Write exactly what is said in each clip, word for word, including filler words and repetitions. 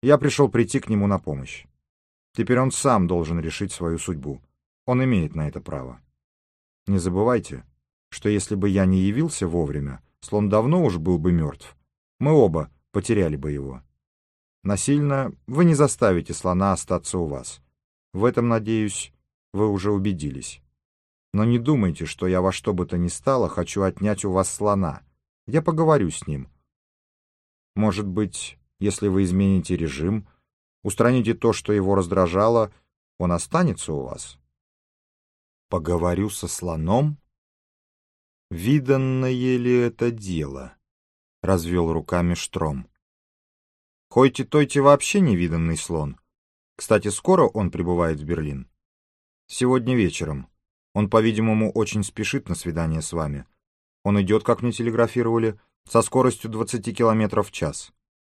Я пришел прийти к нему на помощь. Теперь он сам должен решить свою судьбу. Он имеет на это право. Не забывайте, что если бы я не явился вовремя, слон давно уж был бы мертв. Мы оба потеряли бы его. Насильно вы не заставите слона остаться у вас. В этом, надеюсь, вы уже убедились. Но не думайте, что я во что бы то ни стало хочу отнять у вас слона. Я поговорю с ним. Может быть, если вы измените режим, устраните то, что его раздражало, он останется у вас? Поговорю со слоном? Виданное ли это дело? Развел руками Штром. Хойти-тойти вообще невиданный слон. Кстати, скоро он прибывает в Берлин. Сегодня вечером. Он, по-видимому, очень спешит на свидание с вами. Он идет, как мне телеграфировали, со скоростью двадцати километров в час.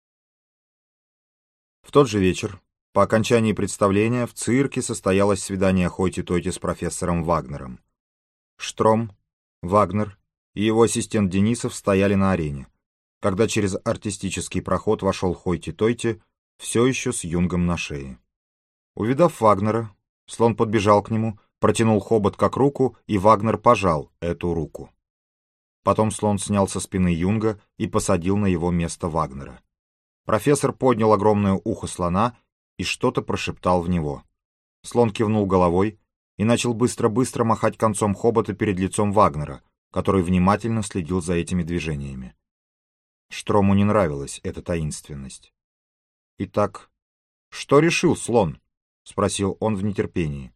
В тот же вечер, по окончании представления, в цирке состоялось свидание Хойти-тойти с профессором Вагнером. Штром, Вагнер и его ассистент Денисов стояли на арене, когда через артистический проход вошел Хойти-тойти, все еще с юнгом на шее. Увидав Вагнера, слон подбежал к нему, протянул хобот как руку, и Вагнер пожал эту руку. Потом слон снял со спины юнга и посадил на его место Вагнера. Профессор поднял огромное ухо слона и что-то прошептал в него. Слон кивнул головой и начал быстро-быстро махать концом хобота перед лицом Вагнера, который внимательно следил за этими движениями. Штрому не нравилась эта таинственность. «Итак, что решил слон?» — спросил он в нетерпении.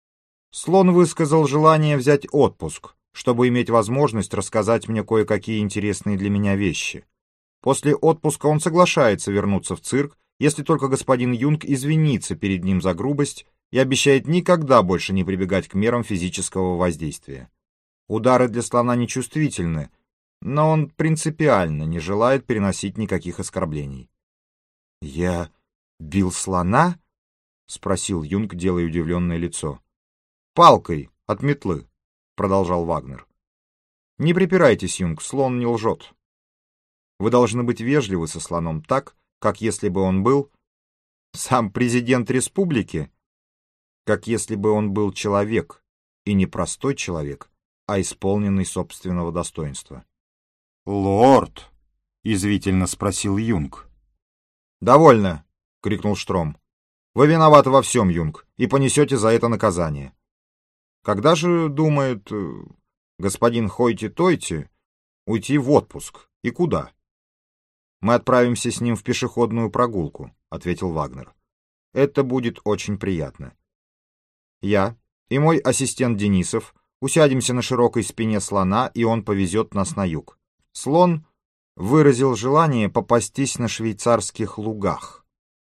Слон высказал желание взять отпуск, чтобы иметь возможность рассказать мне кое-какие интересные для меня вещи. После отпуска он соглашается вернуться в цирк, если только господин Юнг извинится перед ним за грубость и обещает никогда больше не прибегать к мерам физического воздействия. Удары для слона нечувствительны, но он принципиально не желает переносить никаких оскорблений. «Я бил слона?» — спросил Юнг, делая удивленное лицо. «Палкой от метлы», — продолжал Вагнер. «Не припирайтесь, Юнг, слон не лжет. Вы должны быть вежливы со слоном так, как если бы он был сам президент республики, как если бы он был человек, и не простой человек, а исполненный собственного достоинства». «Лорд!» — язвительно спросил Юнг. «Довольно!» — крикнул Штром. «Вы виноваты во всем, Юнг, и понесете за это наказание. Когда же думает э, господин Хойти-тойти уйти в отпуск и куда?» «Мы отправимся с ним в пешеходную прогулку», — ответил Вагнер. «Это будет очень приятно. Я и мой ассистент Денисов усядемся на широкой спине слона, и он повезет нас на юг. Слон выразил желание попастись на швейцарских лугах».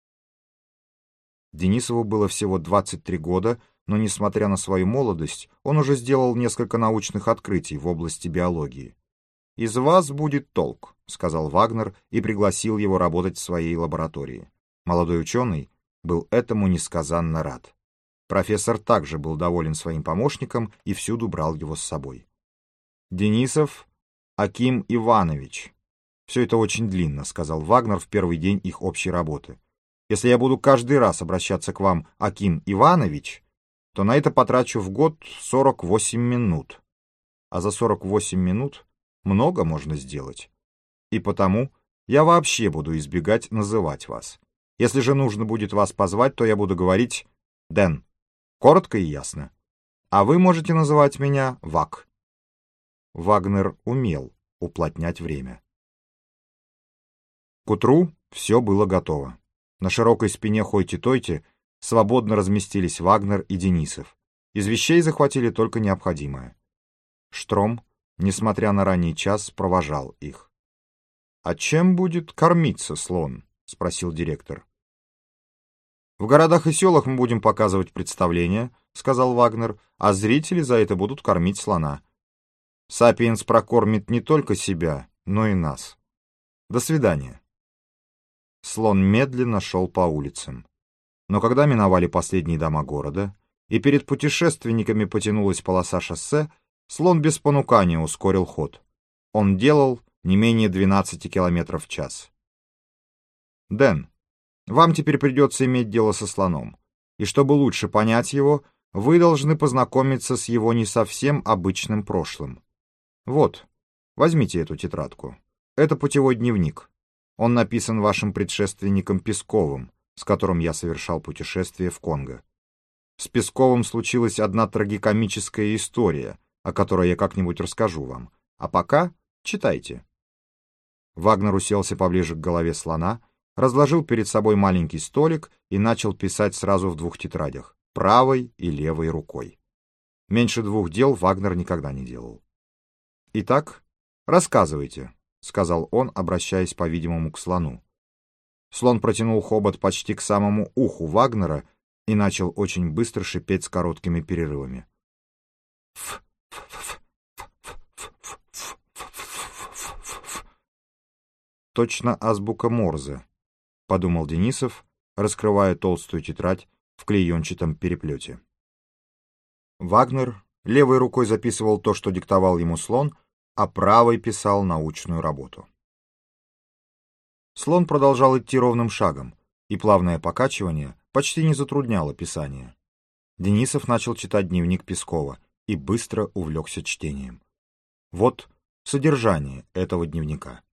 Денисову было всего двадцать три года, но, несмотря на свою молодость, он уже сделал несколько научных открытий в области биологии. «Из вас будет толк», — сказал Вагнер и пригласил его работать в своей лаборатории. Молодой ученый был этому несказанно рад. Профессор также был доволен своим помощником и всюду брал его с собой. «Денисов Аким Иванович». «Все это очень длинно», — сказал Вагнер в первый день их общей работы. «Если я буду каждый раз обращаться к вам Аким Иванович, то на это потрачу в год сорок восемь минут. А за сорок восемь минут много можно сделать. И потому я вообще буду избегать называть вас. Если же нужно будет вас позвать, то я буду говорить «Дэн». Коротко и ясно. А вы можете называть меня Вак». Вагнер умел уплотнять время. К утру все было готово. На широкой спине Хойти-тойти свободно разместились Вагнер и Денисов. Из вещей захватили только необходимое. Штром, несмотря на ранний час, провожал их. «А чем будет кормиться слон?» — спросил директор. «В городах и селах мы будем показывать представления», — сказал Вагнер, «а зрители за это будут кормить слона. Сапиенс прокормит не только себя, но и нас. До свидания». Слон медленно шел по улицам. Но когда миновали последние дома города, и перед путешественниками потянулась полоса шоссе, слон без понукания ускорил ход. Он делал не менее двенадцати километров в час. «Дэн, Вам теперь придется иметь дело со слоном, и чтобы лучше понять его, вы должны познакомиться с его не совсем обычным прошлым. Вот, возьмите эту тетрадку. Это путевой дневник. Он написан вашим предшественником Песковым, с которым я совершал путешествие в Конго. С Песковым случилась одна трагикомическая история, о которой я как-нибудь расскажу вам. А пока читайте. Вагнер уселся поближе к голове слона, разложил перед собой маленький столик и начал писать сразу в двух тетрадях, правой и левой рукой. Меньше двух дел Вагнер никогда не делал. «Итак, рассказывайте», — сказал он, обращаясь, по-видимому, к слону. Слон протянул хобот почти к самому уху Вагнера и начал очень быстро шипеть с короткими перерывами. «Точно азбука Морзе», — подумал Денисов, раскрывая толстую тетрадь в клеенчатом переплете. Вагнер левой рукой записывал то, что диктовал ему слон, а правой писал научную работу. Слон продолжал идти ровным шагом, и плавное покачивание почти не затрудняло писание. Денисов начал читать дневник Пескова и быстро увлекся чтением. Вот содержание этого дневника.